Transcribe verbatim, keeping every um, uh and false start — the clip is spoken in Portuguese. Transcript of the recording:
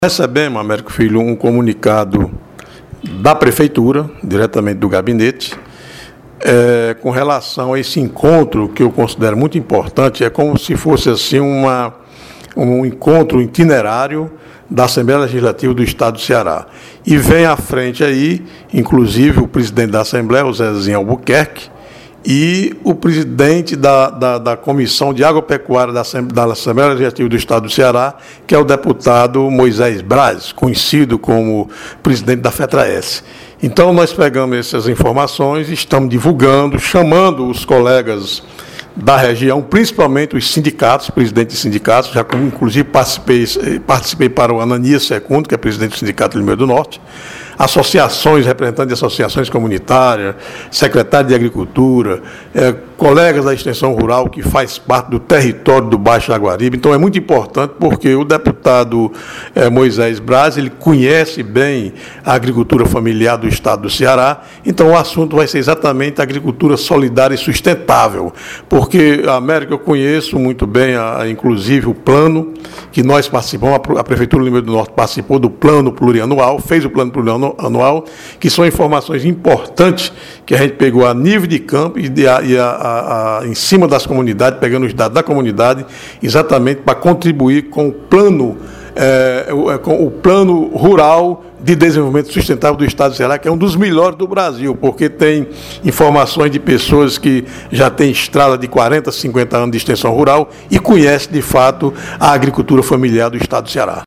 Recebemos, Américo Filho, um comunicado da Prefeitura, diretamente do gabinete, é, com relação a esse encontro, que eu considero muito importante. É como se fosse assim uma, um encontro itinerário da Assembleia Legislativa do Estado do Ceará. E vem à frente aí, inclusive, o presidente da Assembleia, o Zezinho Albuquerque, e o presidente da, da, da Comissão de Agropecuária da Assembleia Legislativa do Estado do Ceará, que é o deputado Moisés Braz, conhecido como presidente da FETRAES. Então, nós pegamos essas informações, estamos divulgando, chamando os colegas da região, principalmente os sindicatos, presidentes de sindicatos, já como inclusive participei, participei para o Ananias Secundo, que é presidente do Sindicato Limeira do Norte, associações, representantes de associações comunitárias, secretário de Agricultura, é, colegas da Extensão Rural, que faz parte do território do Baixo Jaguaribe. Então, é muito importante, porque o deputado é, Moisés Braz, ele conhece bem a agricultura familiar do Estado do Ceará. Então, o assunto vai ser exatamente a agricultura solidária e sustentável, porque a América, eu conheço muito bem, a, inclusive, o plano que nós participamos, a, a Prefeitura do Limeira do Norte participou do plano plurianual, fez o plano plurianual, anual, que são informações importantes que a gente pegou a nível de campo e, de, e a, a, a, em cima das comunidades, pegando os dados da comunidade, exatamente para contribuir com o plano, é, com o plano rural de desenvolvimento sustentável do Estado do Ceará, que é um dos melhores do Brasil, porque tem informações de pessoas que já têm estrada de quarenta, cinquenta anos de extensão rural e conhecem, de fato, a agricultura familiar do Estado do Ceará.